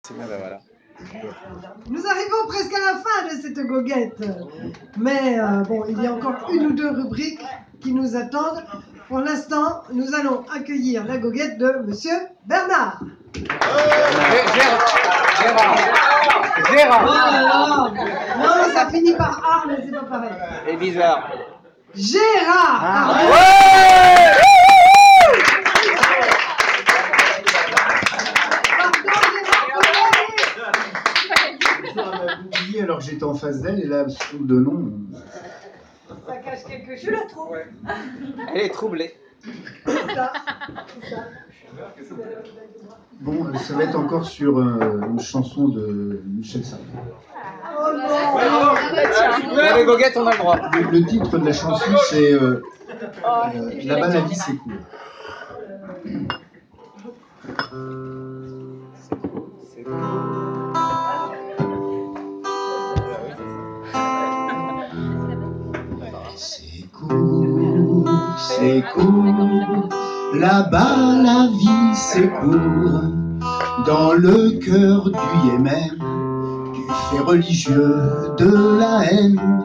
Ah ben voilà. Nous arrivons presque à la fin de cette goguette. Mais bon, il y a encore une ou deux rubriques qui nous attendent. Pour l'instant, nous allons accueillir la goguette de Monsieur Bernard. Gérard. Oh, non, ça finit par A, mais c'est pas pareil. C'est bizarre. Gérard. Ah, oublié alors que j'étais en face d'elle et là elle se trouve de nom. Ça cache quelque chose. Je la trouve. Elle est troublée. C'est ça. Bon, ça va être encore sur une chanson de Michel Sardou. Oh non. Dans les goguettes, on a le droit. Le titre de la chanson c'est Là-bas la vie c'est cool. C'est court, c'est court, là-bas la vie c'est court, dans le cœur du Yémen, du fait religieux de la haine.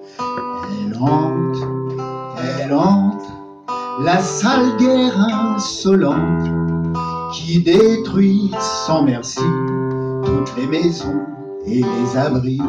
Elle hante, la sale guerre insolente, qui détruit sans merci toutes les maisons et les abris.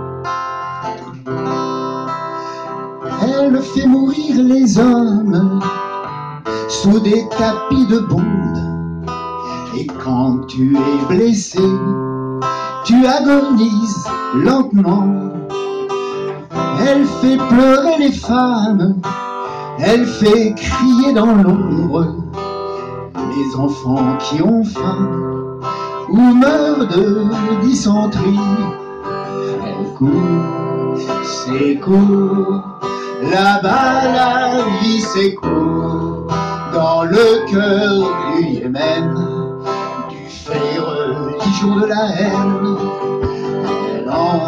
Elle fait mourir les hommes sous des tapis de bombes. Et quand tu es blessé, tu agonises lentement. Elle fait pleurer les femmes, elle fait crier dans l'ombre les enfants qui ont faim ou meurent de dysenterie. Elle court, c'est court, là-bas la vie c'est court, dans le cœur du Yémen, du fait religion de la haine. Elle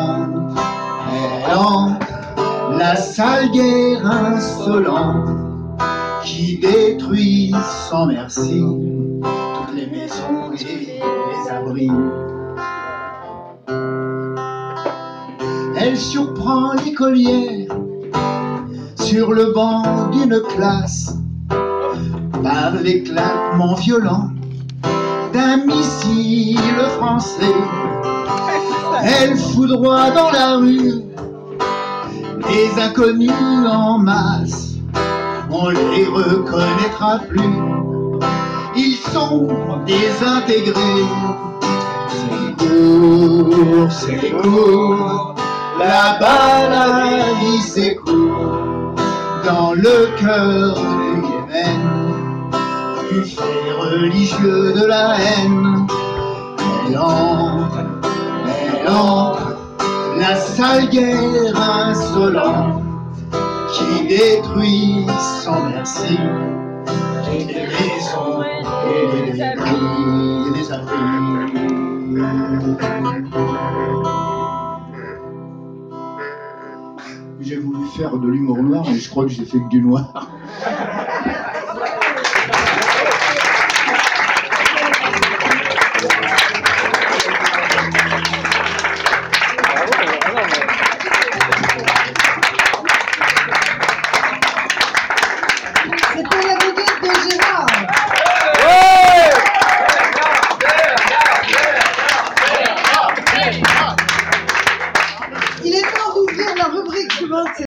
hante, la sale guerre insolente, qui détruit sans merci toutes les maisons et les abris. Elle surprend l'écolière sur le banc d'une classe par l'éclatement violent d'un missile français. Elle foudroie dans la rue les inconnus en masse, on les reconnaîtra plus, ils sont désintégrés. C'est court, là-bas la vie c'est court, dans le cœur du Yémen, du fait religieux de la haine. Elle hante, la sale guerre insolente, qui détruit sans merci toutes les maisons et les abris. J'ai voulu faire de l'humour noir, mais je crois que j'ai fait que du noir. C'était la goguette de Gérard. Il est temps d'ouvrir la rubrique suivante.